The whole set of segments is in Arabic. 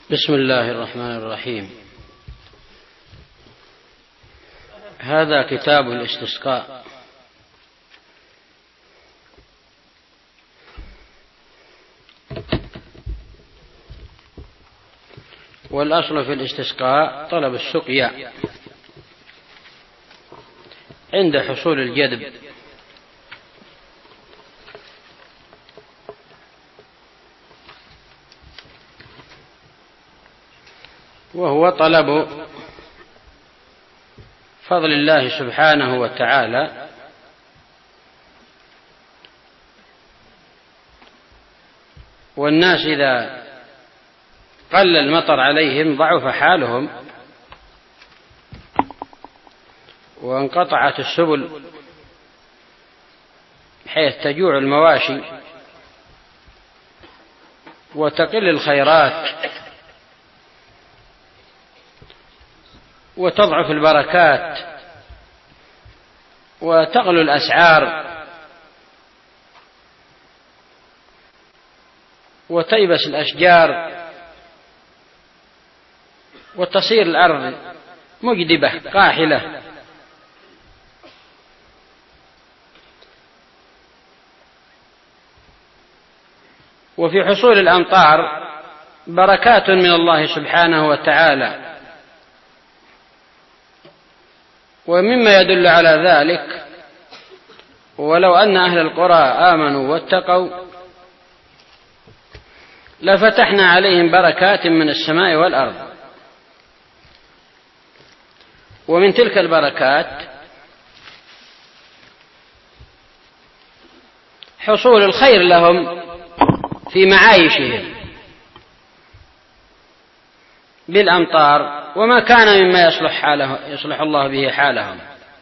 بسم الله الرحمن الرحيم. هذا كتاب الاستسقاء. والأصل في الاستسقاء طلب السقيا عند حصول الجدب، وهو طلب فضل الله سبحانه وتعالى والناس إذا قل المطر عليهم ضعف حالهم وانقطعت السبل بحيث تجوع المواشي وتقل الخيرات وتضعف البركات وتغلو الأسعار وتيبس الأشجار وتصير الأرض مجدبة قاحلة، وفي حصول الأمطار بركات من الله سبحانه وتعالى. ومما يدل على ذلك ولو أن أهل القرى آمنوا واتقوا لفتحنا عليهم بركات من السماء والأرض. ومن تلك البركات حصول الخير لهم في معايشهم بالأمطار وما كان مما يصلح الله به حالهم.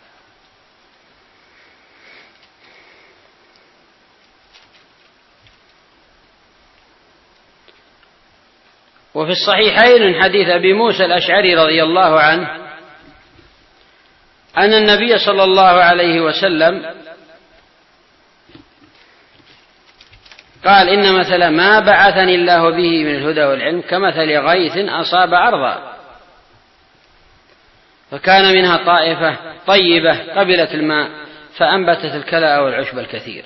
وفي الصحيحين من حديث أبي موسى الأشعري رضي الله عنه أن النبي صلى الله عليه وسلم قال: إن مثل ما بعثني الله به من الهدى والعلم كمثل غيث أصاب أرضا فكان منها طائفة طيبة قبلت الماء فأنبتت الكلأ والعشب الكثير،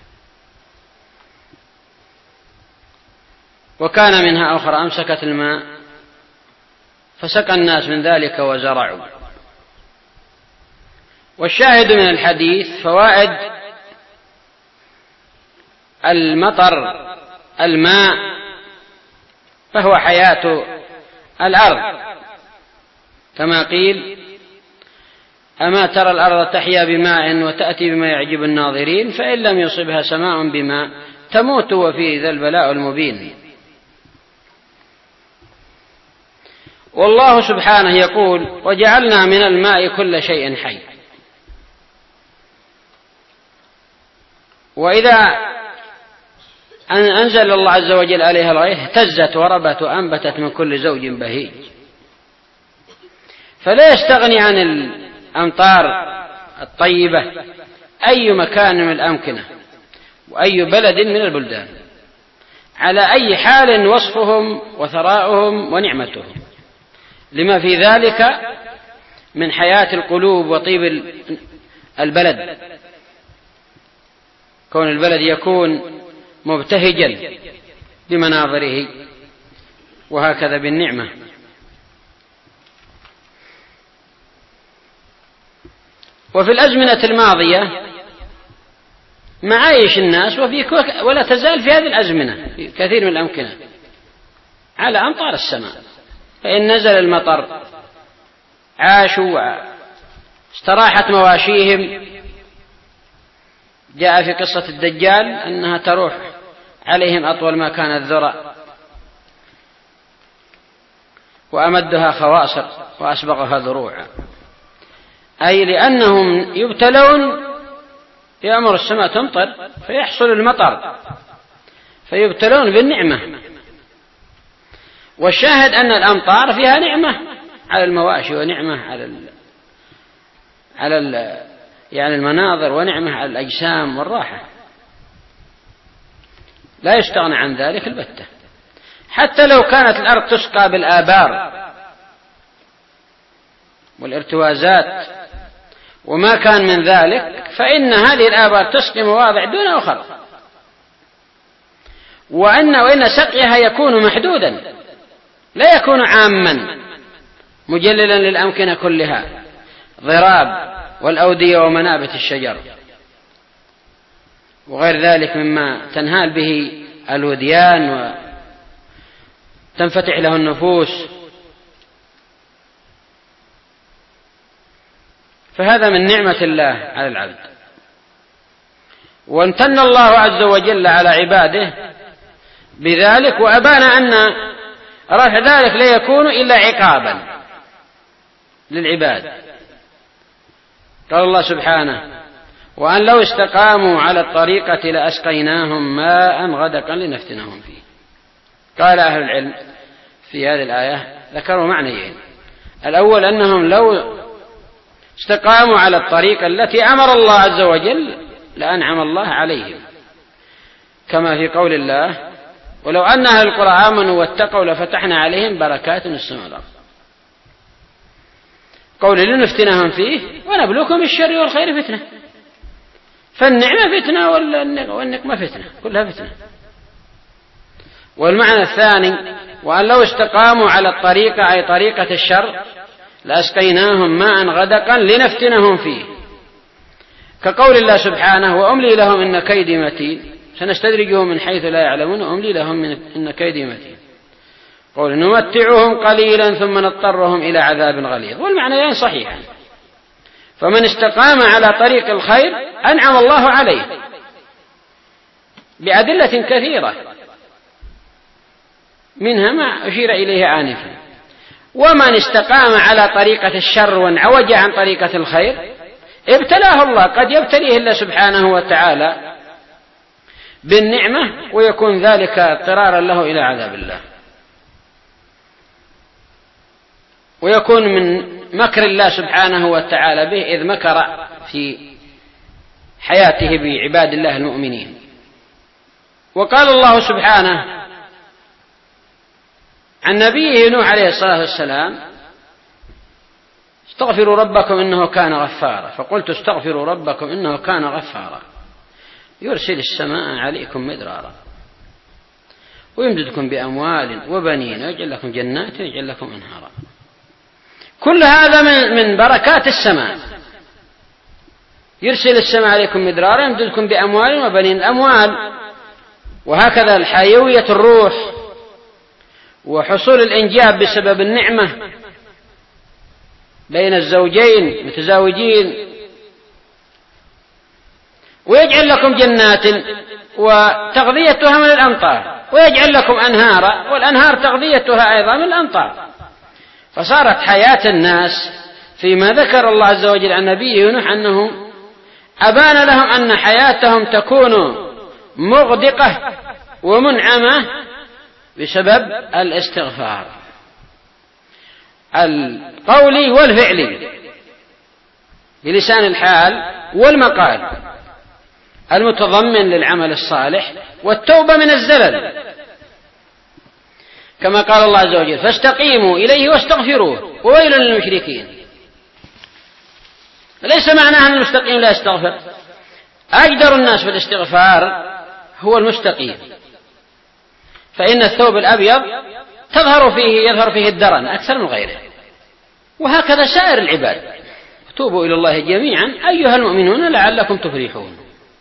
وكان منها أخرى أمسكت الماء فسقى الناس من ذلك وزرعوا. والشاهد من الحديث فوائد المطر، الماء فهو حياة الأرض، كما قيل: أما ترى الأرض تحيا بماء وتأتي بما يعجب الناظرين فإن لم يصبها سماء بماء تموت وفيه ذا البلاء المبين. والله سبحانه يقول: وجعلنا من الماء كل شيء حي. وإذا أنزل الله عز وجل عليها الغيث اهتزت وربت وأنبتت من كل زوج بهيج. فلا يستغني عن الأمطار الطيبة أي مكان من الأمكنة وأي بلد من البلدان على أي حال وصفهم وثراؤهم ونعمتهم، لما في ذلك من حياة القلوب وطيب البلد، كون البلد يكون مبتهجا بمناظره، وهكذا بالنعمة. وفي الأزمنة الماضية معايش الناس ولا تزال في هذه الأزمنة في كثير من الأمكنة على أمطار السماء، فإن نزل المطر عاشوا واستراحت مواشيهم. جاء في قصة الدجال أنها تروح عليهم أطول ما كان الذرة وأمدها خواصر وأسبغها ذروعا، أي لأنهم يبتلون، يأمر السماء تمطر فيحصل المطر فيبتلون بالنعمة. والشاهد أن الأمطار فيها نعمة على المواشي ونعمة على يعني المناظر ونعمة على الأجسام والراحة، لا يستغنى عن ذلك البتة. حتى لو كانت الأرض تسقى بالآبار والارتوازات وما كان من ذلك، فإن هذه الآبار تسقي مواضع دون أخرى، وإن سقيها يكون محدودا لا يكون عاما مجللا للأمكنة كلها، ضراب والأودية ومنابت الشجر وغير ذلك مما تنهال به الوديان وتنفتح له النفوس. فهذا من نعمة الله على العبد، وامتن الله عز وجل على عباده بذلك، وأبان أن رفع ذلك لا يكون إلا عقابا للعباد. قال الله سبحانه: وأن لو استقاموا على الطريقة لأسقيناهم ماء غدقا لنفتنهم فيه. قال أهل العلم في هذه الآية ذكروا معنيين: الأول أنهم لو استقاموا على الطريقة التي أمر الله عز وجل لأنعم الله عليهم، كما في قول الله: ولو أن أهل القرى آمنوا واتقوا لفتحنا عليهم بركات من السماء والأرض. قول لنفتنهم فيه ونبلوكم بالشر والخير فتنة، فالنعمة فتنة والنقمة فتنة، كلها فتنة. والمعنى الثاني: وأن لو استقاموا على الطريقة أي طريقة الشر لأسقيناهم ماء غدقا لنفتنهم فيه، كقول الله سبحانه: وأملي لهم إن كيدي متين سنستدرجهم من حيث لا يعلمون وأملي لهم إن كيدي متين. قول: نمتعهم قليلا ثم نضطرهم إلى عذاب غليظ. والمعنيان صحيحا، فمن استقام على طريق الخير أنعم الله عليه بأدلة كثيرة، منها ما أشير إليه آنفا. ومن استقام على طريقة الشر وانعوج عن طريقة الخير ابتلاه الله، قد يبتليه الله سبحانه وتعالى بالنعمة ويكون ذلك اضطرارا له إلى عذاب الله، ويكون من مكر الله سبحانه وتعالى به إذ مكر في حياته بعباد الله المؤمنين. وقال الله سبحانه عن نبيه نوح عليه الصلاة والسلام: استغفروا ربكم إنه كان غفارا. فقلت: استغفروا ربكم إنه كان غفارا يرسل السماء عليكم مدرارا ويمددكم بأموال وبنين ويجعل لكم جنات ويجعل لكم أنهارا. كل هذا من بركات السماء. يرسل السماء عليكم مدرارا يمددكم بأموال وبنين. الأموال وهكذا الحيوية الروح وحصول الإنجاب بسبب النعمة بين الزوجين متزاوجين. ويجعل لكم جنات وتغذيتها من الأمطار ويجعل لكم أنهارا والأنهار تغذيتها أيضا من الأمطار. فصارت حياة الناس فيما ذكر الله عز وجل عن نبيه نوح أنه أبان لهم أن حياتهم تكون مغدقة ومنعمة بسبب الاستغفار القولي والفعلي بلسان الحال والمقال المتضمن للعمل الصالح والتوبة من الزلل، كما قال الله عز وجل: فاستقيموا إليه واستغفروه وويل للمشركين. ليس معناه أن المستقيم لا يستغفر، أجدر الناس في الاستغفار هو المستقيم، فإن الثوب الأبيض يظهر فيه الدرن أكثر من غيره. وهكذا سائر العباد. توبوا إلى الله جميعا أيها المؤمنون لعلكم تفلحون.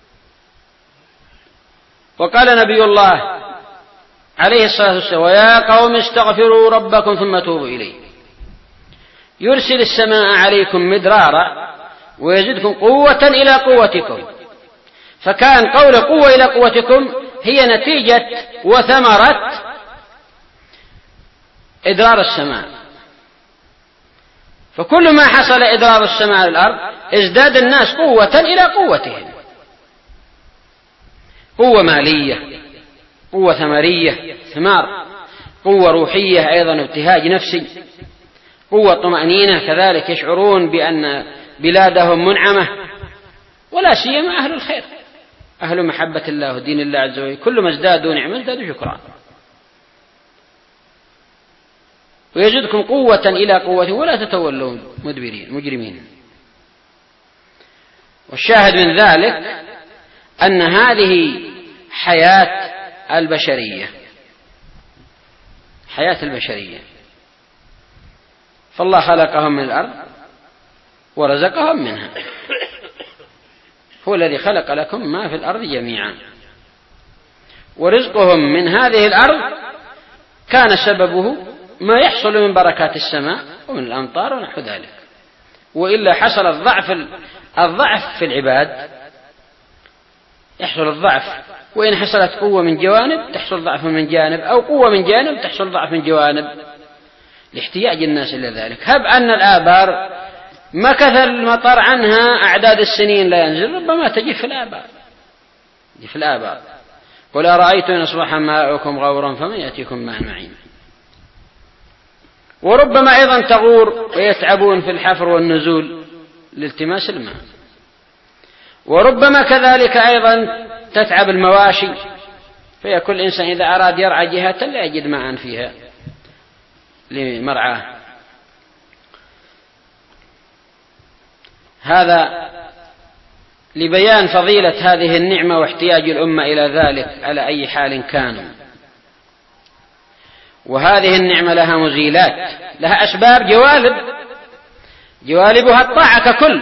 وقال نبي الله عليه الصلاة والسلام: ويا قوم استغفروا ربكم ثم توبوا إليه يرسل السماء عليكم مدرارا ويزدكم قوة إلى قوتكم. فكان قول قوة إلى قوتكم هي نتيجة وثمرة إدرار السماء. فكل ما حصل إدرار السماء على الأرض ازداد الناس قوة إلى قوتهم، قوة مالية، قوة ثمرية ثمار، قوة روحية أيضا ابتهاج نفسي، قوة طمأنينة كذلك يشعرون بأن بلادهم منعمة. ولا سيما أهل الخير أهل محبة الله ودين الله عز وجل، كل ما ازدادوا نعمة ازدادوا شكرا. ويزدكم قوة إلى قوة ولا تتولوا مجرمين. والشاهد من ذلك أن هذه حياة البشرية، فالله خلقهم من الأرض ورزقهم منها، هو الذي خلق لكم ما في الأرض جميعا، ورزقهم من هذه الأرض كان سببه ما يحصل من بركات السماء ومن الأمطار ونحو ذلك، وإلا حصل الضعف في العباد، يحصل الضعف، وإن حصلت قوة من جوانب تحصل ضعف من جانب، أو قوة من جانب تحصل ضعف من جوانب، لاحتياج الناس إلى ذلك. هب أن الآبار مكث المطر عنها أعداد السنين لا ينزل، ربما تجف في الآبار. قل أرأيتم إن أصبح ماؤكم غورا فمن يأتيكم ماء معين. وربما أيضا تغور ويتعبون في الحفر والنزول لالتماس الماء. وربما كذلك أيضا تتعب المواشي، فيكون الإنسان إذا أراد يرعى جهة لا يجد ماء فيها لمرعاه. هذا لبيان فضيلة هذه النعمة واحتياج الأمة إلى ذلك على أي حال كانوا. وهذه النعمة لها مزيلات، لها أسباب جوالبها الطاعة ككل،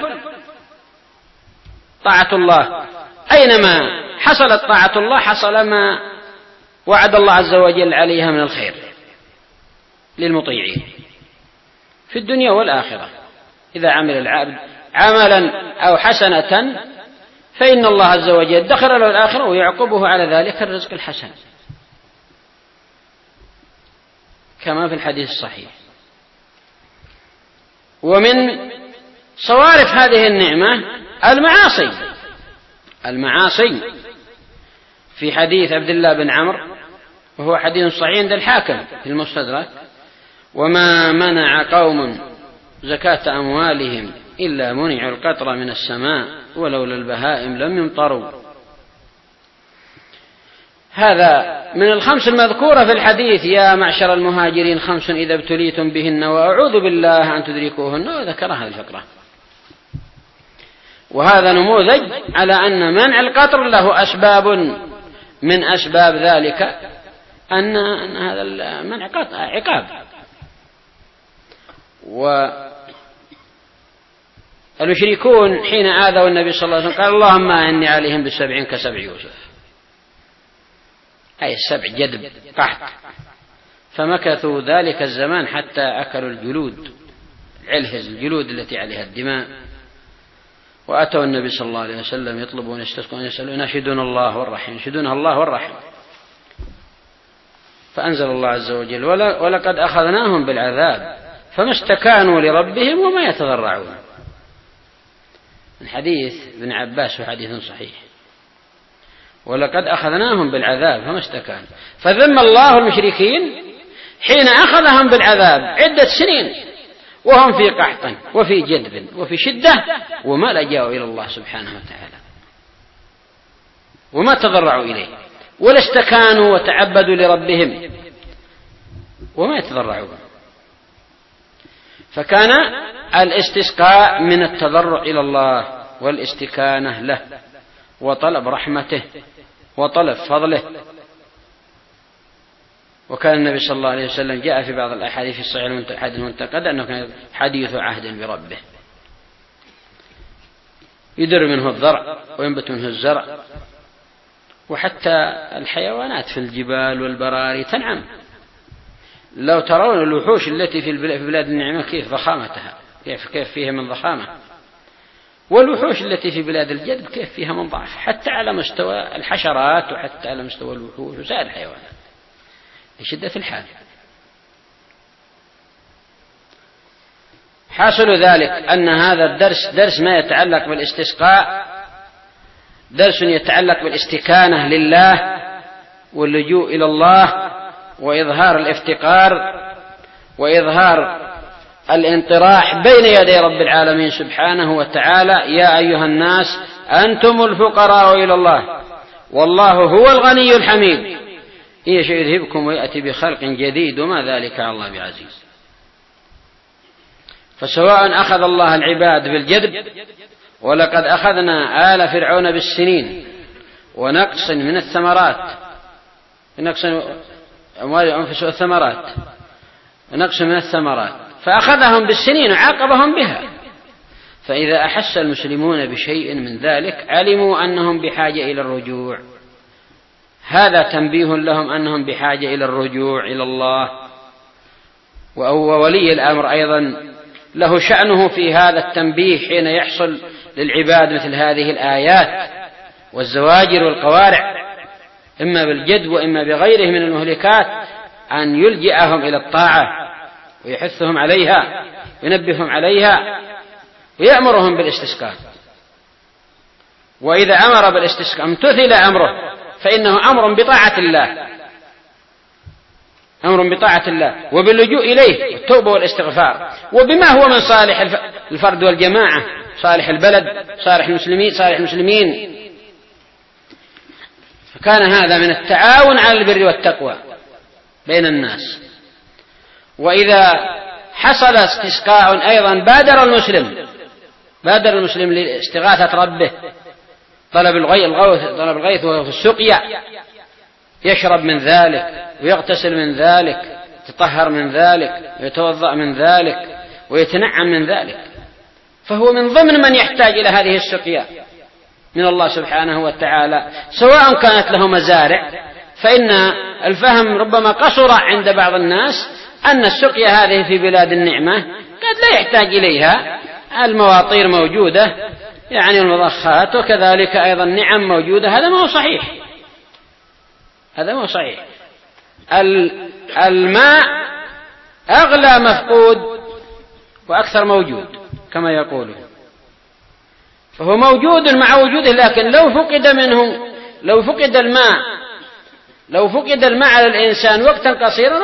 طاعة الله، أينما حصلت طاعة الله حصل ما وعد الله عز وجل عليها من الخير للمطيعين في الدنيا والآخرة. إذا عمل العبد عملا أو حسنة فإن الله عز وجل دخل له الآخرة ويعقبه على ذلك الرزق الحسن، كما في الحديث الصحيح. ومن صوارف هذه النعمة المعاصي في حديث عبد الله بن عمرو، وهو حديث صحيح عند الحاكم في المستدرك: وما منع قوم زكاة أموالهم إلا منعوا القطر من السماء ولولا البهائم لم يمطروا. هذا من الخمس المذكورة في الحديث: يا معشر المهاجرين 5 إذا ابتليتم بهن وأعوذ بالله أن تدركوهن، وذكر هذه الفقرة. وهذا نموذج على أن منع القطر له أسباب، من أسباب ذلك أن هذا المنع عقاب. والمشركون حين آذوا النبي صلى الله عليه وسلم قال: اللهم أعني عليهم ب7 كسبع يوسف، أي 7 جدب قحط. فمكثوا ذلك الزمان حتى أكلوا الجلود التي عليها الدماء، وأتوا النبي صلى الله عليه وسلم يطلبون يستسقون يسألون يناشدون الله والرحيم، يناشدونه الله والرحيم. فأنزل الله عز وجل: ولقد أخذناهم بالعذاب فما استكانوا لربهم وما يتضرعون. من حديث ابن عباس وحديث صحيح: ولقد أخذناهم بالعذاب فما استكانوا. فذم الله المشركين حين أخذهم بالعذاب عدة سنين وهم في قحط وفي جدب وفي شدة، وما لجأوا إلى الله سبحانه وتعالى وما تضرعوا إليه ولا استكانوا وتعبدوا لربهم وما يتضرعون. فكان الاستسقاء من التضرع إلى الله والاستكانة له وطلب رحمته وطلب فضله. وكان النبي صلى الله عليه وسلم جاء في بعض الأحاديث الصحيحة المنتقدة أنه كان حديث عهد بربه، يدر منه الضرع وينبت منه الزرع، وحتى الحيوانات في الجبال والبراري تنعم. لو ترون الوحوش التي في بلاد النعمة كيف ضخامتها، كيف فيها من ضخامة، والوحوش التي في بلاد الجدب كيف فيها من ضعف، حتى على مستوى الحشرات وحتى على مستوى الوحوش وسائر الحيوانات لشدة الحال. حاصل ذلك أن هذا الدرس درس ما يتعلق بالاستسقاء، درس يتعلق بالاستكانة لله واللجوء إلى الله وإظهار الافتقار وإظهار الانطراح بين يدي رب العالمين سبحانه وتعالى: يا أيها الناس أنتم الفقراء إلى الله والله هو الغني الحميد إن يشاء يذهبكم ويأتي بخلق جديد وما ذلك على الله بعزيز. فسواء أخذ الله العباد بالجدب، ولقد أخذنا آل فرعون بالسنين ونقص من الثمرات، نقص أموال الأنفس والثمرات، ونقص من الثمرات، فأخذهم بالسنين وعاقبهم بها. فإذا أحس المسلمون بشيء من ذلك علموا أنهم بحاجة إلى الرجوع. هذا تنبيه لهم أنهم بحاجة إلى الرجوع إلى الله. وولي الأمر أيضا له شأنه في هذا التنبيه حين يحصل للعباد مثل هذه الآيات والزواجر والقوارع، إما بالجد وإما بغيره من المهلكات، أن يلجئهم إلى الطاعة ويحثهم عليها وينبههم عليها ويأمرهم بالاستسقاء. وإذا أمر بالاستسقاء امتثل أمره فإنه أمر بطاعة الله، أمر بطاعة الله وباللجوء إليه والتوبة والاستغفار، وبما هو من صالح الفرد والجماعة، صالح البلد، صالح المسلمين. فكان هذا من التعاون على البر والتقوى بين الناس. وإذا حصل استسقاء أيضا بادر المسلم لاستغاثة ربه، طلب الغيث وهو في السقيا، يشرب من ذلك ويغتسل من ذلك، يتطهر من ذلك ويتوضأ من ذلك ويتنعم من ذلك، فهو من ضمن من يحتاج إلى هذه السقيا من الله سبحانه وتعالى، سواء كانت له مزارع. فإن الفهم ربما قصر عند بعض الناس أن السقيا هذه في بلاد النعمة قد لا يحتاج إليها، المواطير موجودة يعني المضخات، وكذلك أيضا نعم موجودة. هذا ما هو صحيح. الماء أغلى مفقود وأكثر موجود كما يقولون، فهو موجود مع وجوده، لكن لو فقد الماء على الإنسان وقتا قصيرا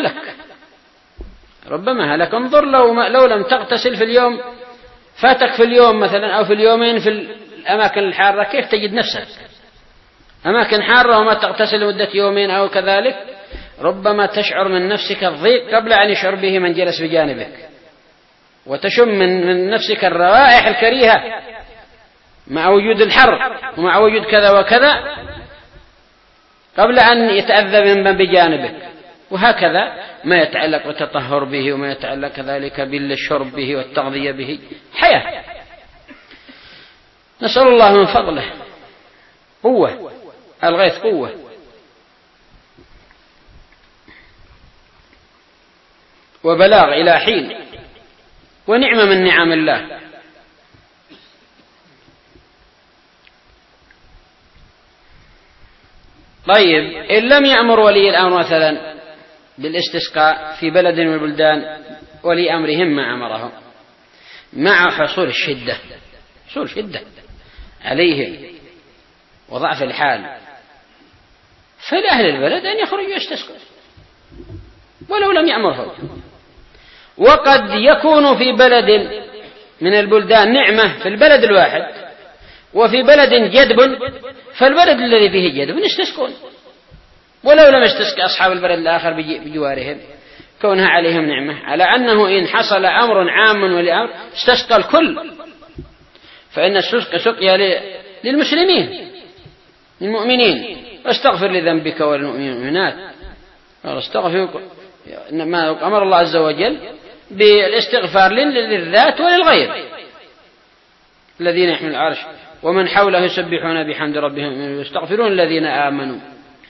ربما هلك. انظر لو لم تغتسل في اليوم، فاتك في اليوم مثلا أو في اليومين في الأماكن الحارة، كيف تجد نفسك؟ أماكن حارة وما تغتسل لمدة يومين أو كذلك، ربما تشعر من نفسك الضيق قبل أن يشعر به من جلس بجانبك، وتشم من نفسك الروائح الكريهة مع وجود الحر ومع وجود كذا وكذا قبل أن يتأذى من بجانبك. وهكذا ما يتعلق بالتطهر به، وما يتعلق كذلك بالشرب به والتغذية به، حياة. نسأل الله من فضله قوة، الغيث قوة. وبلاغ إلى حين، ونعمة من نعم الله. طيب، إن لم يأمر ولي الأمر مثلا بالاستسقاء في بلد من البلدان، ولي أمرهم ما أمرهم مع حصول شدة عليهم وضعف الحال، فلأهل البلد أن يخرجوا يستسقوا ولو لم يأمرهم. وقد يكون في بلد من البلدان نعمة في البلد الواحد، وفي بلد جدب، فالبلد الذي فيه جدب يستسقون ولو لم يستسقي أصحاب البلد الآخر بجوارهم، كونها عليهم نعمة، على أنه إن حصل أمر عام ولأمر استسقى الكل. فإن السقي سقيا للمسلمين للمؤمنين. واستغفر لذنبك وللمؤمنات، استغفر ما أمر الله عز وجل بالاستغفار للذات وللغير، الذين يحملون العرش ومن حوله يسبحون بحمد ربهم ويستغفرون الذين آمنوا.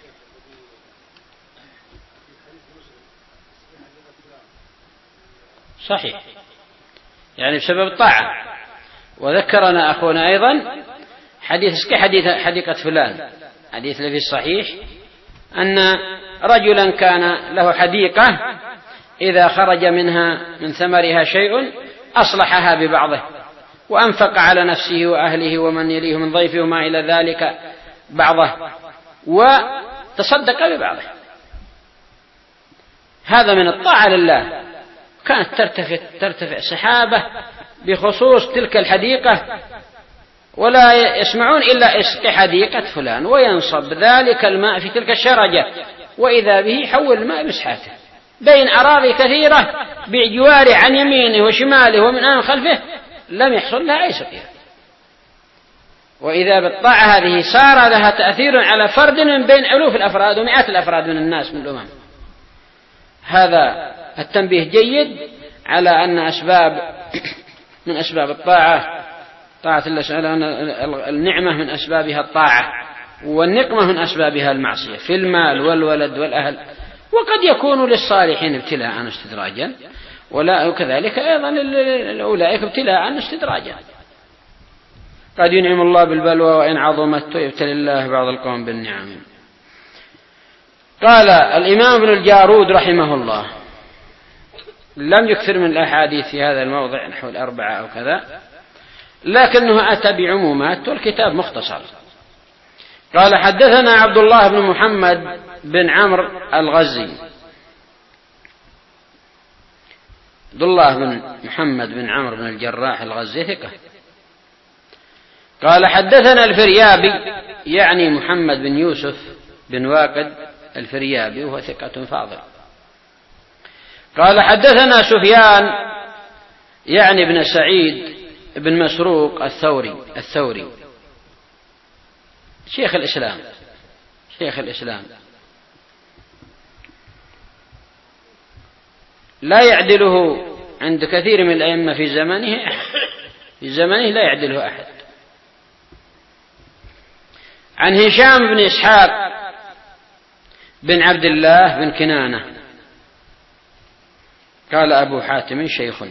صحيح، يعني بسبب الطاعة. وذكرنا أخونا أيضا حديث حديقة فلان، حديث الذي الصحيح أن رجلا كان له حديقة إذا خرج منها من ثمرها شيء أصلحها ببعضه، وأنفق على نفسه وأهله ومن يليه من ضيفه وما إلى ذلك بعضه، وتصدق ببعضه. هذا من الطاعة لله. كانت ترتفع سحابة بخصوص تلك الحديقة، ولا يسمعون إلا اسق حديقة فلان، وينصب ذلك الماء في تلك الشرجة، وإذا به حول الماء بسحاته بين أراضي كثيرة بجواره عن يمينه وشماله ومن أمام خلفه لم يحصل لها أي سقيا. وإذا بالطاعة هذه صار لها تأثير على فرد من بين ألوف الأفراد ومئات الأفراد من الناس من الأمم. هذا التنبيه جيد على أن من أسباب الطاعة طاعة الله سبحانه، أن النعمة من أسبابها الطاعة، والنقمة من أسبابها المعصية في المال والولد والأهل. وقد يكون للصالحين ابتلاء استدراجا، وكذلك أيضا أولئك ابتلاء استدراجا. قد ينعم الله بالبلوى وإن عظمت يبتلي الله بعض القوم بالنعم. قال الإمام ابن الجارود رحمه الله لم يكثر من الأحاديث في هذا الموضع نحو 4 أو كذا، لكنه أتى بعمومات والكتاب مختصر. قال حدثنا عبد الله بن محمد بن عمرو الغزي. عبد الله بن محمد بن عمرو بن الجراح الغزي ثقة. قال حدثنا الفريابي يعني محمد بن يوسف بن واقد الفريابي وهو ثقة فاضل. قال حدثنا سفيان يعني بن سعيد بن مسروق الثوري شيخ الإسلام لا يعدله عند كثير من الأئمة في زمانه لا يعدله أحد. عن هشام بن إسحاق بن عبد الله بن كنانة قال أبو حاتم شيخ،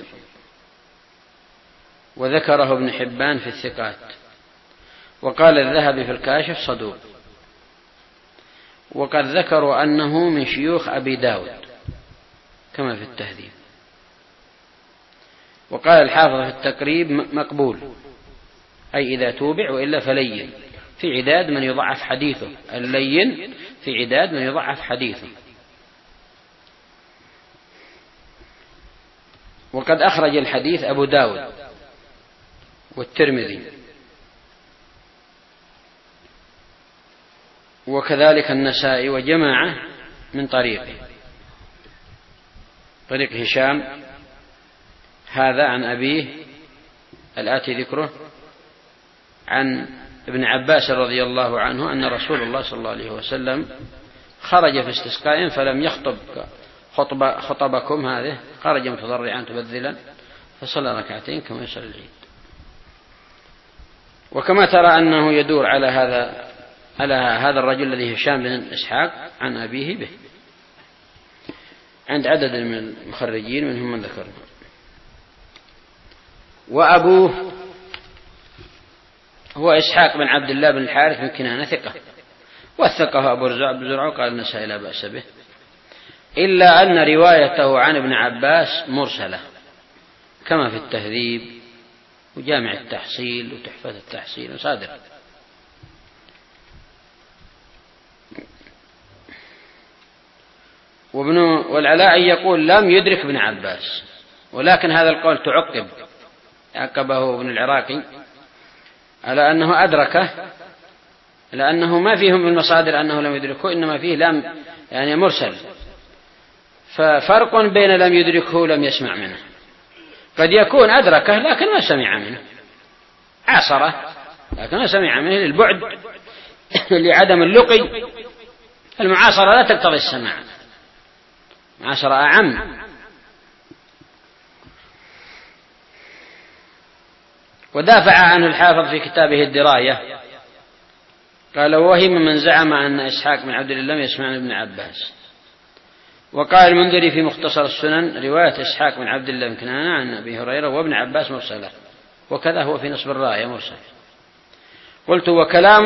وذكره ابن حبان في الثقات، وقال الذهبي في الكاشف صدوق، وقد ذكروا أنه من شيوخ أبي داود كما في التهذيب. وقال الحافظ في التقريب مقبول، أي إذا توبع وإلا فلين، في عداد من يضعف حديثه، اللين في عداد من يضعف حديثه. وقد أخرج الحديث أبو داود والترمذي وكذلك النسائي وجماعة من طريق هشام هذا عن أبيه الآتي ذكره عن ابن عباس رضي الله عنه أن رسول الله صلى الله عليه وسلم خرج في استسقاء فلم يخطب خطبكم هذه، خرج متضرعا تبذلا فصلى ركعتين كما يصلي العيد. وكما ترى أنه يدور على هذا الرجل الذي هشام بن إسحاق عن أبيه به عند عدد من المخرجين منهم من ذكرنا. وأبوه هو إسحاق بن عبد الله بن الحارث بن كنانة ثقة، وثقه أبو زرع قال النسائي لا بأس به، إلا أن روايته عن ابن عباس مرسلة كما في التهذيب وجامع التحصيل وتحفة التحصيل وصادر. والعلاء يقول لم يدرك ابن عباس، ولكن هذا القول عقبه ابن العراقي على أنه أدركه، لأنه ما فيهم من المصادر أنه لم يدركه، إنما فيه لم يعني مرسل، ففرق بين لم يدركه لم يسمع منه. قد يكون أدركه لكن ما سمع منه، عاصره لكن ما سمع منه للبعد لعدم اللقي. المعاصرة لا تقتضي السماع، معاصرة أعم. ودافع عنه الحافظ في كتابه الدراية قال وهم من زعم أن إسحاق بن عبد الله لم يسمع من ابن عباس. وقال المنذري في مختصر السنن رواية إسحاق بن عبد الله بن كنانة عن أبي هريرة وابن عباس مرسلة، وكذا هو في نصب الراية مرسل. قلت وكلام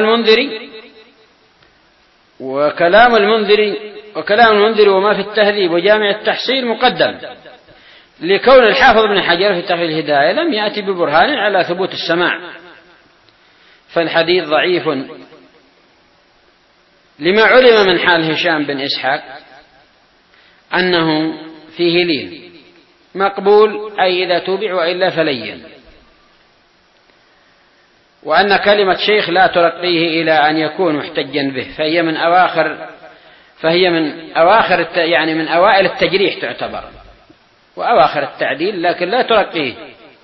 المنذري وما في التهذيب وجامع التحصيل مقدم، لكون الحافظ بن حجر في تقريب الهداية لم يأتي ببرهان على ثبوت السماع، فالحديث ضعيف لما علم من حال هشام بن إسحاق أنه فيه لين مقبول، أي إذا توبع وإلا فلين، وأن كلمة شيخ لا ترقيه إلى أن يكون محتجا به، فهي من أواخر يعني من أوائل التجريح تعتبر، وأواخر التعديل لكن لا ترقيه.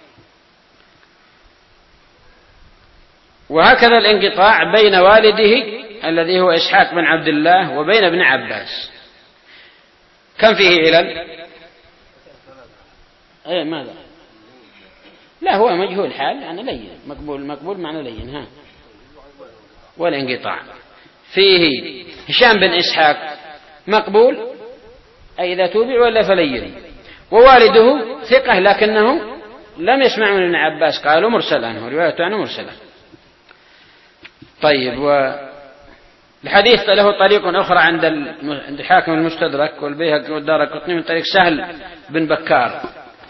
وهكذا الانقطاع بين والده الذي هو إسحاق بن عبد الله وبين ابن عباس كم فيه علل؟ أي ماذا؟ لا هو مجهول حال يعني لين، مقبول معنى لين. ها والانقطاع فيه هشام بن إسحاق مقبول أي إذا توبع ولا فلين، ووالده ثقة لكنه لم يسمع من ابن عباس، قالوا مرسل عنه، روايته عنه مرسلة. طيب، والحديث له طريق أخرى عند الحاكم المستدرك والبيهقي والدارقطني من طريق سهل بن بكار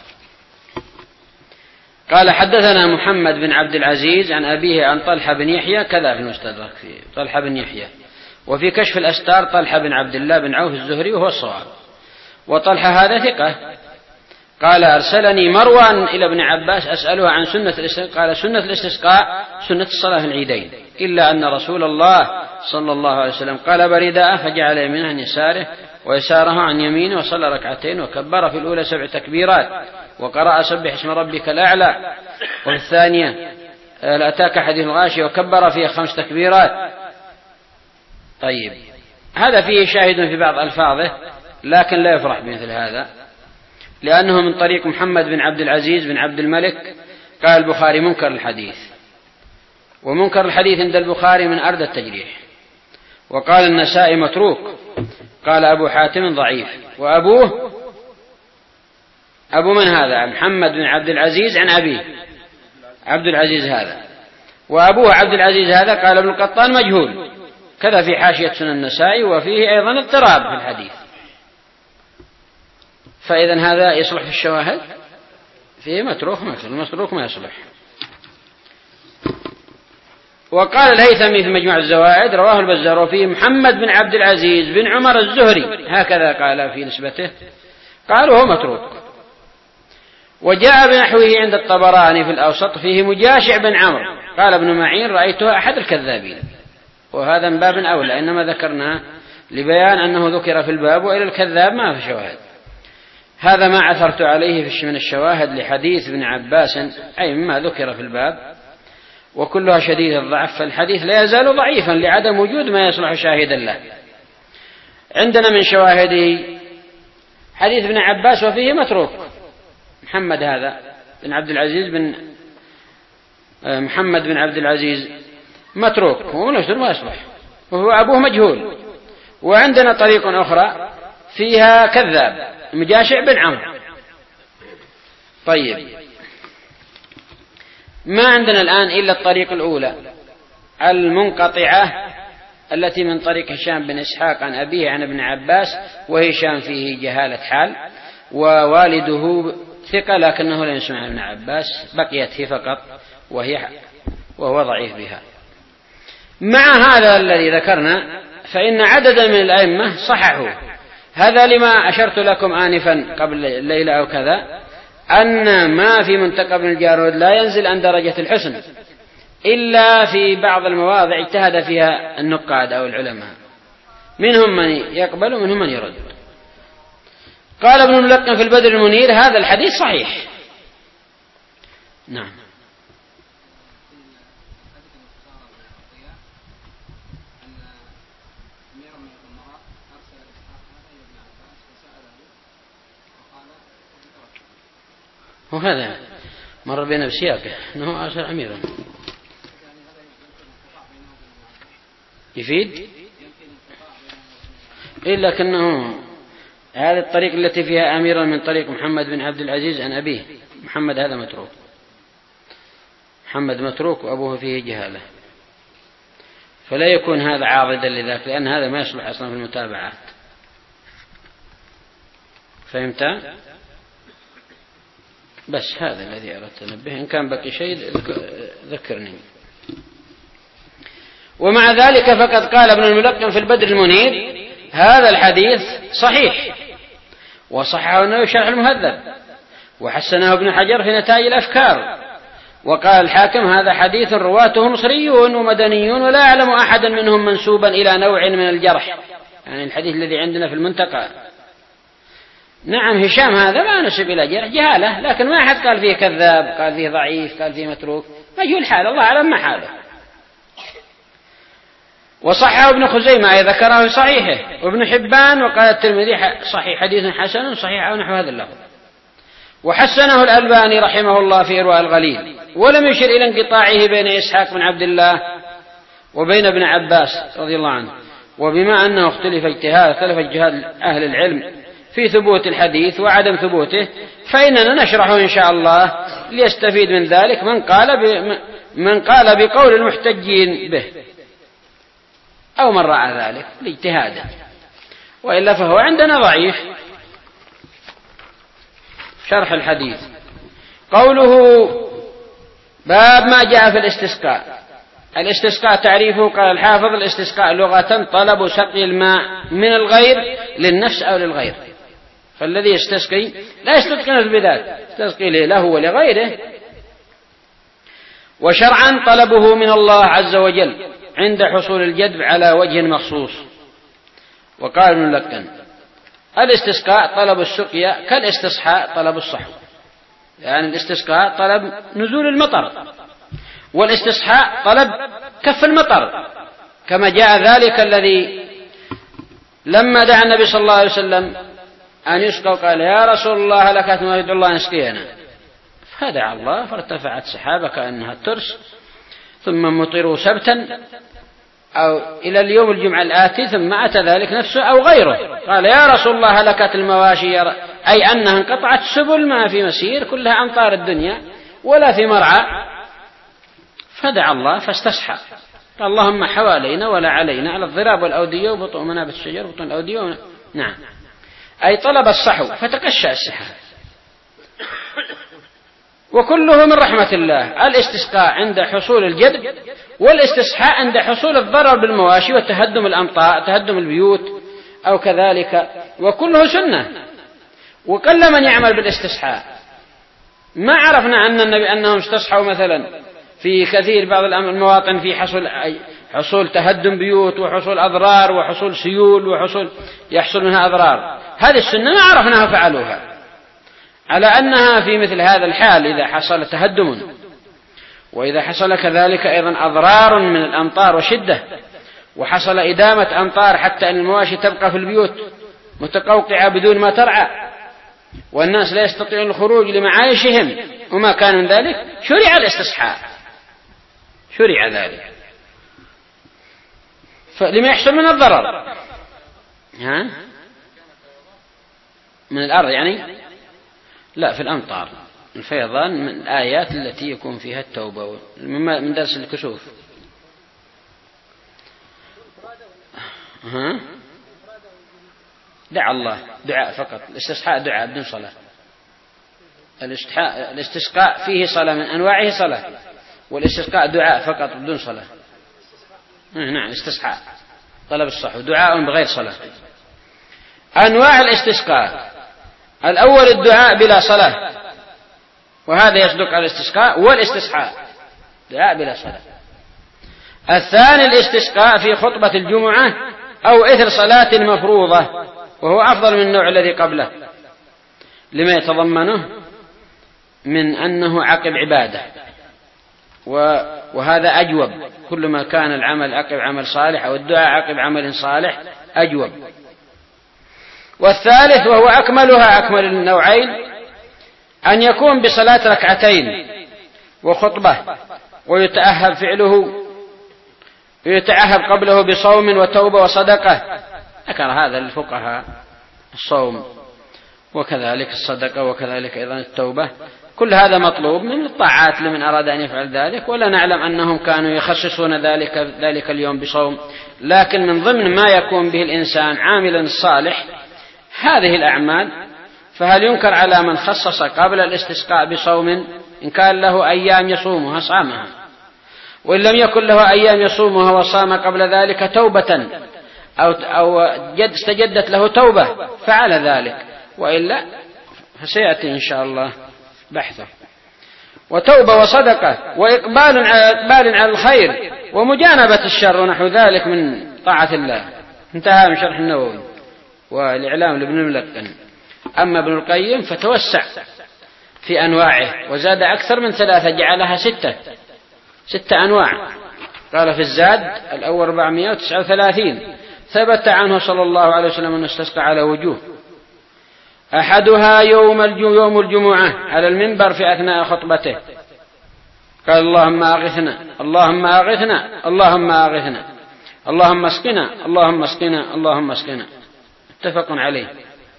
قال حدثنا محمد بن عبد العزيز عن أبيه عن طلحة بن يحيى، كذا في المستدرك في طلحة بن يحيى، وفي كشف الأستار طلحة بن عبد الله بن عوف الزهري وهو الصواب. وطلحة هذا ثقة. قال أرسلني مروان إلى ابن عباس أسأله عن سنة الاستسقاء، قال سنة الاستسقاء سنة الصلاة في العيدين، إلا أن رسول الله صلى الله عليه وسلم قلب رداءه فجعل يمينه عن يساره ويساره عن يمينه وصلى ركعتين، وكبر في الأولى 7 تكبيرات، وقرأ سبح اسم ربك الأعلى، وفي الثانية أتاك حديث الغاشية وكبر فيها 5 تكبيرات. طيب، هذا فيه شاهد في بعض ألفاظه لكن لا يفرح بمثل هذا، لأنه من طريق محمد بن عبد العزيز بن عبد الملك. قال البخاري منكر الحديث، ومنكر الحديث عند البخاري من أردى التجريح. وقال النسائي متروك، قال أبو حاتم ضعيف. وأبوه أبو من هذا؟ محمد بن عبد العزيز عن أبيه عبد العزيز هذا، وأبوه عبد العزيز هذا قال ابن القطان مجهول، كذا في حاشية سنن النسائي، وفيه أيضا اضطراب في الحديث. فإذا هذا يصلح في الشواهد، فيه متروك المتروك ما يصلح. وقال الهيثمي في مجموع الزوائد رواه البزار وفيه محمد بن عبد العزيز بن عمر الزهري، هكذا قال في نسبته، قالوا هو متروك. وجاء بنحوه عند الطبراني في الأوسط فيه مجاشع بن عمرو، قال ابن معين رأيته أحد الكذابين، وهذا من باب أولى، إنما ذكرناه لبيان أنه ذكر في الباب، وإلى الكذاب ما في شواهد. هذا ما عثرت عليه من الشواهد لحديث ابن عباس، أي مما ذكر في الباب، وكلها شديد الضعف، فالحديث لا يزال ضعيفا لعدم وجود ما يصلح شاهدا له. عندنا من شواهده حديث ابن عباس وفيه متروك، محمد هذا بن عبد العزيز بن محمد بن عبد العزيز متروك، هو ما يصلح، وهو أبوه مجهول. وعندنا طريق أخرى فيها كذاب مجاشع بن عمرو. طيب، ما عندنا الآن إلا الطريق الأولى المنقطعة التي من طريق هشام بن إسحاق عن أبيه عن ابن عباس، وهشام فيه جهالة حال، ووالده ثقة لكنه لا يسمع ابن عباس، بقيت هي فقط وهو ضعيف بها. مع هذا الذي ذكرنا فإن عددا من الأئمة صححوا هذا، لما أشرت لكم آنفا قبل الليلة أو كذا، أن ما في منتقى بن الجارود لا ينزل عن درجة الحسن إلا في بعض المواضع اجتهد فيها النقاد أو العلماء، منهم من يقبل ومنهم من يرد. قال ابن الملقن في البدر المنير هذا الحديث صحيح. نعم. وهذا مر بين بسياقه أنه أرسل أميرا، يفيد إلا كأنه هذه الطريق التي فيها أميرا من طريق محمد بن عبد العزيز عن أبيه، محمد هذا متروك، محمد متروك وأبوه فيه جهالة، فلا يكون هذا عاضدا لذاك، لأن هذا ما يصلح أصلا في المتابعات. فهمت؟ بس هذا الذي أردت أنبه، إن كان بقي شيء ذكرني. ومع ذلك فقد قال ابن الملقن في البدر المنير هذا الحديث صحيح، وصححه النووي في شرح المهذب، وحسنه ابن حجر في نتائج الأفكار، وقال الحاكم هذا حديث رواته مصريون ومدنيون ولا أعلم أحدا منهم منسوبا إلى نوع من الجرح، يعني الحديث الذي عندنا في المنتقى. نعم هشام هذا ما نسب إلى جرح، جهالة، لكن ما أحد قال فيه كذاب، قال فيه ضعيف، قال فيه متروك، مجهول حال، الله أعلم ما حاله. وصححه ابن خزيمة أي ذكره في صحيحه، وابن حبان وقال الترمذي صحيح، حديث حسن صحيح أو نحو هذا اللفظ. وحسنه الألباني رحمه الله في إرواء الغليل، ولم يشر إلى انقطاعه بين إسحاق بن عبد الله وبين ابن عباس رضي الله عنه. وبما أنه اختلف اجتهاد أهل العلم في ثبوت الحديث وعدم ثبوته، فإننا نشرحه إن شاء الله ليستفيد من ذلك من قال بقول المحتجين به أو من رأى ذلك لاجتهاده، وإلا فهو عندنا ضعيف. شرح الحديث. قوله باب ما جاء في الاستسقاء. الاستسقاء تعريفه قال الحافظ: الاستسقاء لغة طلب سقي الماء من الغير للنفس أو للغير. فالذي يستسقي لا يستسقي نفسه بذات، يستسقي له ولغيره. وشرعا طلبه من الله عز وجل عند حصول الجدب على وجه مخصوص. وقال ابن لقن: الاستسقاء طلب السقيا كالاستصحاء طلب الصحو، يعني الاستسقاء طلب نزول المطر، والاستصحاء طلب كف المطر، كما جاء ذلك الذي لما دعا النبي صلى الله عليه وسلم أن يسقى قال: يا رسول الله لك ما يدعو الله يسقينا، فدعا الله فارتفعت سحابة كأنها الترس، ثم مطروا سبتا أو إلى اليوم الجمعة الآتي، ثم أتى ذلك نفسه أو غيره قال: يا رسول الله هلكت المواشي، أي أنها انقطعت سبل ما في مسير، كلها أمطار الدنيا ولا في مرعى. فدعا الله فاستصحى قال: اللهم حوالينا ولا علينا، على الضراب والأودية وبطء منابت الشجر وبطن الأودية نعم، أي طلب الصحو فتكشى السحاب. وكله من رحمة الله، الاستسقاء عند حصول الجدب، والاستصحاء عند حصول الضرر بالمواشي وتهدم الأمطار، تهدم البيوت أو كذلك، وكله سنة. وقل من يعمل بالاستصحاء. ما عرفنا عن النبي أنهم استصحوا مثلا في كثير بعض المواطن في حصول تهدم بيوت وحصول أضرار وحصول سيول وحصول يحصل منها أضرار. هذه السنة ما عرفناها فعلوها، على أنها في مثل هذا الحال إذا حصل تهدم، وإذا حصل كذلك أيضا أضرار من الأمطار وشدة، وحصل إدامة أمطار حتى أن المواشي تبقى في البيوت متقوقعة بدون ما ترعى، والناس لا يستطيعون الخروج لمعايشهم وما كان من ذلك، شرع الاستصحاء، شرع ذلك فلما يحصل من الضرر من الأرض، يعني لا في الأمطار. الفيضان من الآيات التي يكون فيها التوبة من درس الكسوف. دعا الله دعاء فقط، الاستسقاء دعاء بدون صلاة. الاستسقاء فيه صلاة من أنواعه صلاة، والاستسقاء دعاء فقط بدون صلاة. نعم استسقاء طلب الصحو دعاء بغير صلاة. أنواع الاستسقاء: الأول الدعاء بلا صلاة، وهذا يصدق على الاستسقاء والاستصحاء، دعاء بلا صلاة. الثاني الاستسقاء في خطبة الجمعة أو إثر صلاة مفروضة، وهو أفضل من النوع الذي قبله لما يتضمنه من أنه عقب عبادة، وهذا أجوب. كل ما كان العمل عقب عمل صالح أو الدعاء عقب عمل صالح أجوب. والثالث وهو أكملها، أكمل النوعين، أن يكون بصلاة ركعتين وخطبة، ويتأهب فعله، يتأهب قبله بصوم وتوبة وصدقة. ذكر هذا للفقهاء، الصوم وكذلك الصدقة وكذلك أيضا التوبة، كل هذا مطلوب من الطاعات لمن أراد أن يفعل ذلك. ولا نعلم أنهم كانوا يخصصون ذلك اليوم بصوم، لكن من ضمن ما يكون به الإنسان عاملا الصالح هذه الأعمال. فهل ينكر على من خصص قبل الاستسقاء بصوم؟ إن كان له أيام يصومها صامها، وإن لم يكن له أيام يصومها وصام قبل ذلك توبة أو استجدت له توبة فعل ذلك، وإلا فسيأتي إن شاء الله بحثه. وتوبة وصدقة وإقبال على الخير ومجانبة الشر ونحو ذلك من طاعة الله. انتهى من شرح النووي والإعلام لابن ملقن. أما ابن القيم فتوسع في أنواعه وزاد أكثر من 3، جعلها 6 أنواع. قال في الزاد الأول 439 ثبت عنه صلى الله عليه وسلم أنه استسقى على وجوه، أحدها يوم الجمعة على المنبر في أثناء خطبته، قال اللهم أغثنا اللهم أغثنا اللهم أغثنا اللهم اسقنا اللهم اسقنا اللهم اسقنا، متفق عليه.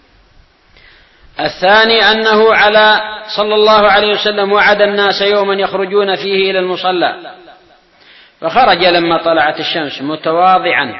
الثاني أنه صلى الله عليه وسلم وعد الناس يوما يخرجون فيه إلى المصلى، فخرج لما طلعت الشمس متواضعا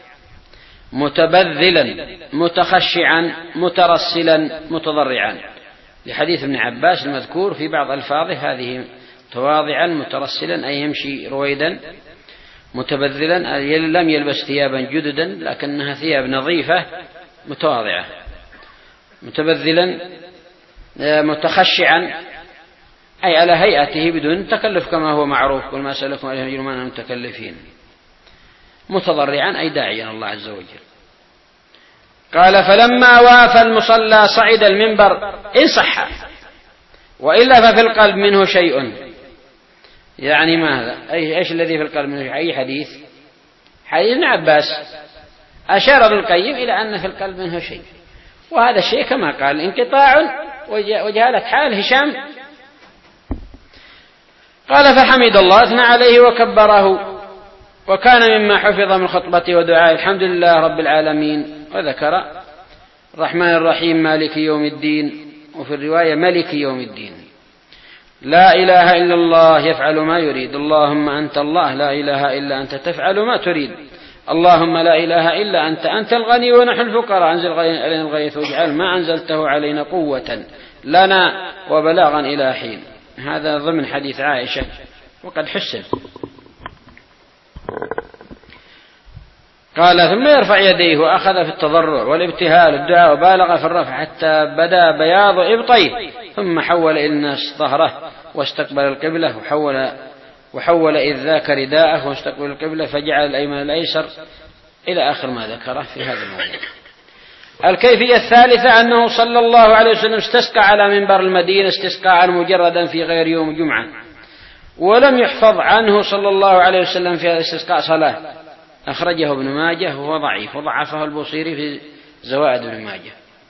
متبذلا متخشعا مترسلا متضرعا، لحديث ابن عباس المذكور في بعض ألفاظه هذه: متواضعا مترسلا أي يمشي رويدا، متبذلا لم يلبس ثيابا جددا لكنها ثياب نظيفة متواضعة، متبذلا متخشعا أي على هيئته بدون تكلف كما هو معروف: قل ما سألكم عليه أجر ما أنتم متكلفين. متضرعا أي داعيا الله عز وجل. قال: فلما وافى المصلى صعد المنبر إن صح، وإلا ففي القلب منه شيء. يعني ماذا؟ إيش الذي في القلب منه شيء؟ أي حديث ابن عباس أشار ابن القيم إلى أن في القلب منه شيء، وهذا الشيء كما قال انقطاع وجهالة حال هشام. قال: فحمد الله أثنى عليه وكبره، وكان مما حفظ من خطبته ودعائه الحمد لله رب العالمين، وذكر الرحمن الرحيم مالك يوم الدين، وفي الرواية ملك يوم الدين، لا إله إلا الله يفعل ما يريد، اللهم أنت الله لا إله إلا أنت تفعل ما تريد، اللهم لا إله إلا أنت الغني ونحن الفقراء، أنزل علينا الغيث واجعل ما أنزلته علينا قوة لنا وبلاغا إلى حين. هذا ضمن حديث عائشة وقد حسن. قال: ثم يرفع يديه وأخذ في التضرع والابتهال والدعاء وبالغ في الرفع حتى بدا بياض إبطيه، ثم حول إلى الناس ظهره واستقبل القبلة، وحول إذ ذاك رداءه واستقبل القبلة، فجعل الأيمن الأيسر إلى آخر ما ذكره في هذا الموضوع. الكيفية الثالثة أنه صلى الله عليه وسلم استسقى على منبر المدينة استسقاء مجردا في غير يوم جمعة، ولم يحفظ عنه صلى الله عليه وسلم في هذا الاستسقاء صلاة. أخرجه ابن ماجه وهو ضعيف، وضعفه البوصيري في زوائد ابن ماجه.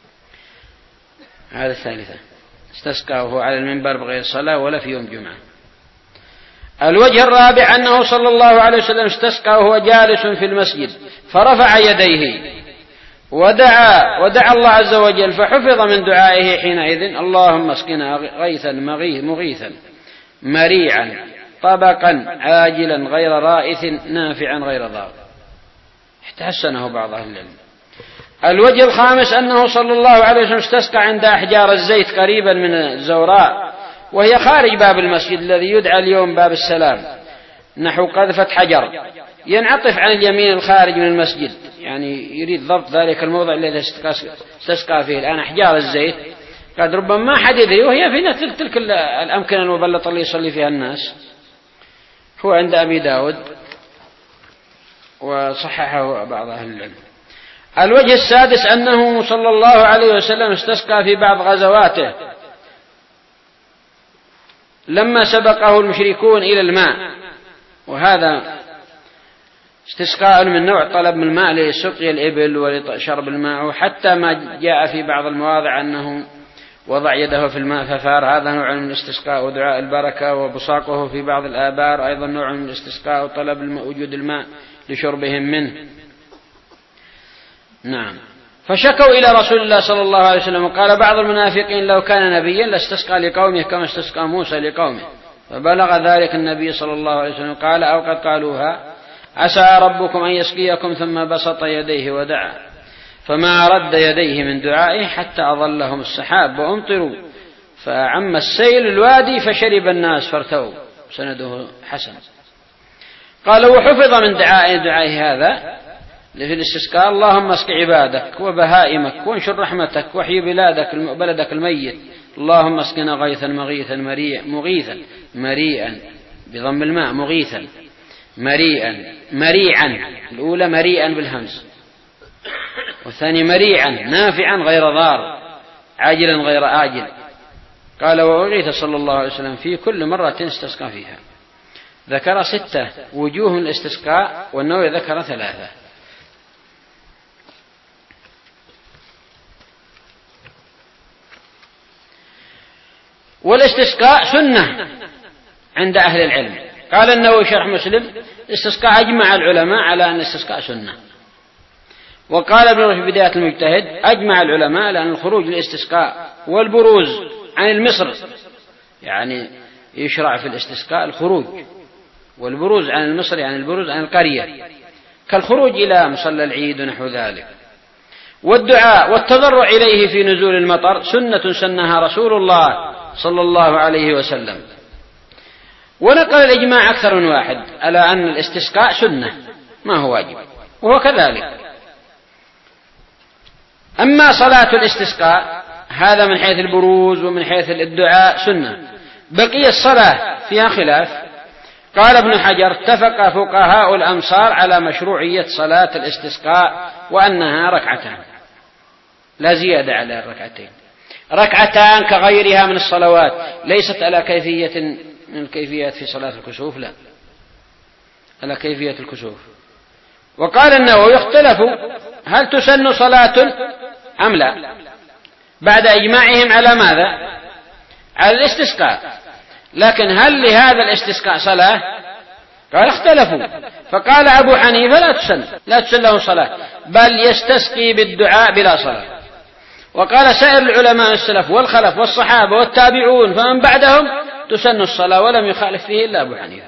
هذا الثالثة، استسقى وهو على المنبر بغير صلاة ولا في يوم جمعة. الوجه الرابع أنه صلى الله عليه وسلم استسقى وهو جالس في المسجد، فرفع يديه ودعا الله عز وجل، فحفظ من دعائه حينئذ: اللهم اسقنا غيثا مغيثا مريعا طبقا عاجلا غير رائث نافعا غير ضار. احتسنه بعض أهل العلم. الوجه الخامس أنه صلى الله عليه وسلم استسقى عند أحجار الزيت قريبا من الزوراء، وهي خارج باب المسجد الذي يدعى اليوم باب السلام، نحو قذفة حجر ينعطف عن اليمين الخارج من المسجد، يعني يريد ضبط ذلك الموضع الذي استسقى فيه. الآن أحجار الزيت قد ربما ما حد يدري، وهي في نفس تلك الأمكنة المبلطة اللي يصلي فيها الناس. هو عند أبي داود وصححه بعض أهل العلم. الوجه السادس أنه صلى الله عليه وسلم استسقى في بعض غزواته لما سبقه المشركون إلى الماء، وهذا استسقاء من نوع طلب من الماء لسقي الإبل ولشرب الماء، حتى ما جاء في بعض المواضع أنه وضع يده في الماء ففار، هذا نوع من الاستسقاء ودعاء البركة. وبصاقه في بعض الآبار أيضا نوع من الاستسقاء وطلب وجود الماء لشربهم منه. نعم. فشكوا إلى رسول الله صلى الله عليه وسلم، قال بعض المنافقين: لو كان نبيا لاستسقى لقومه كما استسقى موسى لقومه. فبلغ ذلك النبي صلى الله عليه وسلم قال: أو قد قالوها عسى ربكم أن يسقيكم، ثم بسط يديه ودعا، فما رد يديه من دعائه حتى أظلهم السحاب وأمطروا، فعم السيل الوادي فشرب الناس فارتووا. سنده حسن. قال: وحفظ من دعائه هذا في الاستسقاء: اللهم اسق عبادك وبهائمك وانشر رحمتك واحيي بلدك الميت، اللهم اسقنا غيثا مغيثا مريئا بضم الماء، مغيثا مريعا، الأولى مريئا بالهمز، والثاني مريعا نافعا غير ضار، عاجلا غير آجل. قال وأغيث صلى الله عليه وسلم في كل مرة استسقى فيها. ذكر 6 وجوه من الاستسقاء، والنووي ذكر 3. والاستسقاء سنة عند أهل العلم. قال النووي شرح مسلم الاستسقاء أجمع العلماء على أن الاستسقاء سنة. وقال ابن رشد في بداية المجتهد أجمع العلماء على أن الخروج للاستسقاء والبروز عن المصر، يعني يشرع في الاستسقاء الخروج، والبروز عن المصر يعني البروز عن القرية، كالخروج إلى مصلى العيد ونحو ذلك. والدعاء والتضرع إليه في نزول المطر سنة سنها رسول الله صلى الله عليه وسلم. ونقل الإجماع أكثر من واحد على أن الاستسقاء سنة ما هو واجب، وهو كذلك. أما صلاة الاستسقاء هذا من حيث البروز ومن حيث الدعاء سنة. بقي الصلاة فيها خلاف. قال ابن حجر اتفق فقهاء الأمصار على مشروعية صلاة الاستسقاء وأنها 2 ركعتان لا زيادة على 2 ركعتين، 2 ركعتان كغيرها من الصلوات، ليست على كيفية من الكيفيات في صلاة الكسوف، لا على كيفية الكسوف. وقال النووي اختلفوا هل تسن صلاة أم لا بعد إجماعهم على ماذا؟ على الاستسقاء. لكن هل لهذا الاستسقاء صلاة؟ قال اختلفوا، فقال أبو حنيفة لا تسن له صلاة، بل يستسقي بالدعاء بلا صلاة. وقال سائر العلماء السلف والخلف والصحابة والتابعون فمن بعدهم تسن الصلاة، ولم يخالف فيه إلا أبو حنيفة.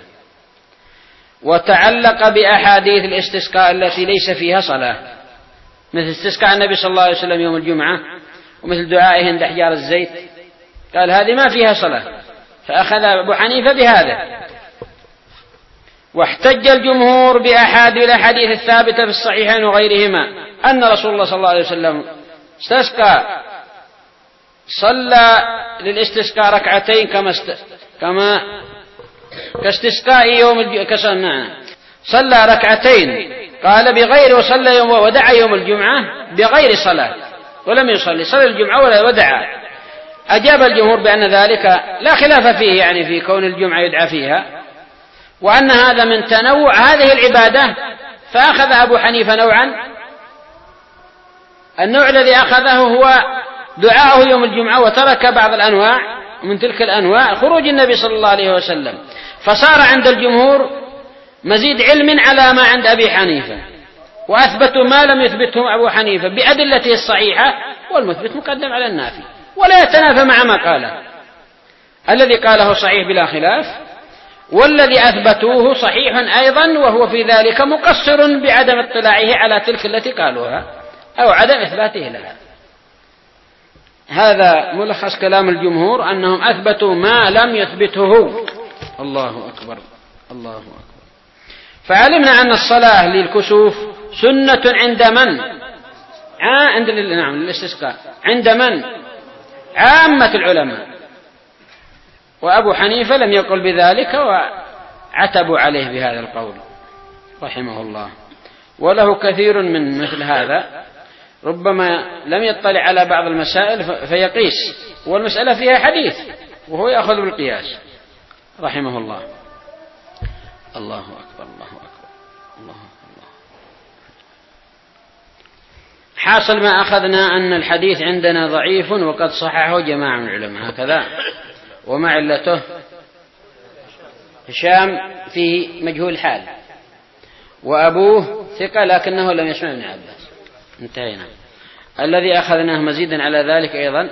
وتعلق بأحاديث الاستسقاء التي ليس فيها صلاة، مثل استسقاء النبي صلى الله عليه وسلم يوم الجمعة، ومثل دعائه عند أحجار الزيت، قال هذه ما فيها صلاة، فأخذ أبو حنيفة بهذا. واحتج الجمهور بالأحاديث الثابتة في الصحيحين وغيرهما أن رسول الله صلى الله عليه وسلم استسقى صلى للاستسقاء 2 ركعتين كما كاستسقاء يوم صلى 2 ركعتين قال بغير، وصلى يوم ودعا يوم الجمعة بغير صلاة ولم يصلي، صلى الجمعة ولا ودعا. أجاب الجمهور بأن ذلك لا خلاف فيه، يعني في كون الجمعة يدعى فيها، وأن هذا من تنوع هذه العبادة. فأخذ أبو حنيفة نوعا، النوع الذي أخذه هو دعاءه يوم الجمعة، وترك بعض الأنواع، ومن تلك الأنواع خروج النبي صلى الله عليه وسلم. فصار عند الجمهور مزيد علم على ما عند أبي حنيفة، وأثبتوا ما لم يثبته أبو حنيفة بأدلته الصحيحة، والمثبت مقدم على النافي، ولا يتنافى مع ما قاله. الذي قاله صحيح بلا خلاف، والذي أثبتوه صحيح أيضا، وهو في ذلك مقصر بعدم اطلاعه على تلك التي قالوها أو عدم إثباته لها. هذا ملخص كلام الجمهور، أنهم أثبتوا ما لم يثبته. الله أكبر الله أكبر. فعلمنا أن الصلاة للكسوف سنة عند من؟ للاستسقاء عند من؟ عامة العلماء، وأبو حنيفة لم يقل بذلك، وعتبوا عليه بهذا القول رحمه الله. وله كثير من مثل هذا، ربما لم يطلع على بعض المسائل فيقيس، والمسألة فيها حديث وهو يأخذ بالقياس رحمه الله. الله أكبر الله أكبر الله أكبر. حاصل ما أخذنا أن الحديث عندنا ضعيف، وقد صححه جماعة من العلماء هكذا. وما علته؟ هشام فيه مجهول حال، وأبوه ثقة لكنه لم يسمع ابن عباس. انتهينا. الذي أخذناه مزيدا على ذلك أيضا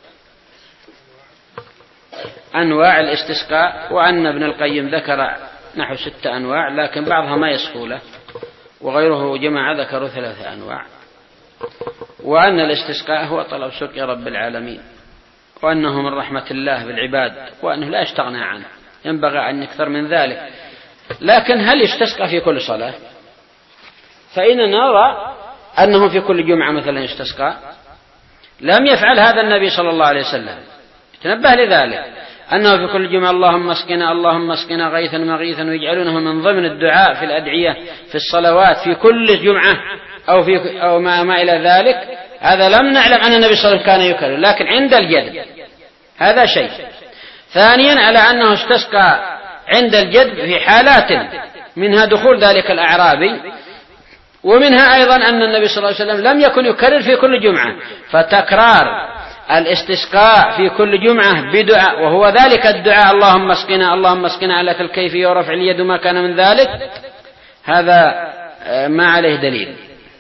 أنواع الاستسقاء، وأن ابن القيم ذكر نحو 6 أنواع، لكن بعضها ما يصفو له، وغيره جماعة ذكروا 3 أنواع. وأن الاستسقاء هو طلب سقي رب العالمين، وأنه من رحمة الله بالعباد، وأنه لا يستغنى عنه، ينبغي أن يكثر من ذلك. لكن هل يستسقى في كل صلاة؟ فإننا نرى أنه في كل جمعة مثلا يستسقى. لم يفعل هذا النبي صلى الله عليه وسلم، تنبه لذلك، أنه في كل جمعة اللهم اسقنا اللهم اسقنا غيثا مغيثا، ويجعلونه من ضمن الدعاء في الأدعية في الصلوات في كل جمعة أو ما إلى ذلك. هذا لم نعلم أن النبي صلى الله عليه وسلم كان يكرر، لكن عند الجدب هذا شيء. ثانيا على أنه استسقى عند الجدب في حالات، منها دخول ذلك الأعرابي، ومنها أيضا أن النبي صلى الله عليه وسلم لم يكن يكرر في كل جمعة، فتكرار الاستسقاء في كل جمعة بدعاء، وهو ذلك الدعاء اللهم اسقنا اللهم اسقنا على الكيفية ورفع اليد وما كان من ذلك، هذا ما عليه دليل.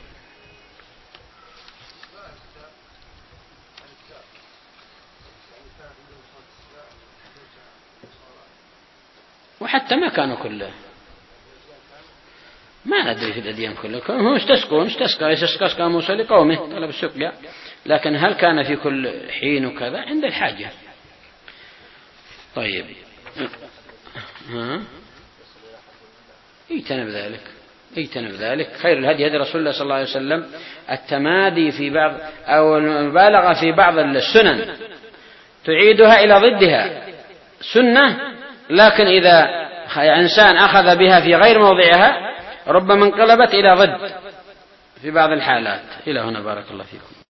وحتى ما كانوا كله، ما ندري في الأديان كلها، هم استسقى موسى لقومه طلب السقيا، لكن هل كان في كل حين وكذا؟ عند الحاجة. طيب اجتنب ذلك. خير الهدي هدي رسول الله صلى الله عليه وسلم. التمادي في بعض أو المبالغة في بعض السنن تعيدها إلى ضدها سنة، لكن إذا إنسان أخذ بها في غير موضعها ربما انقلبت إلى ضد في بعض الحالات. إلى هنا بارك الله فيكم.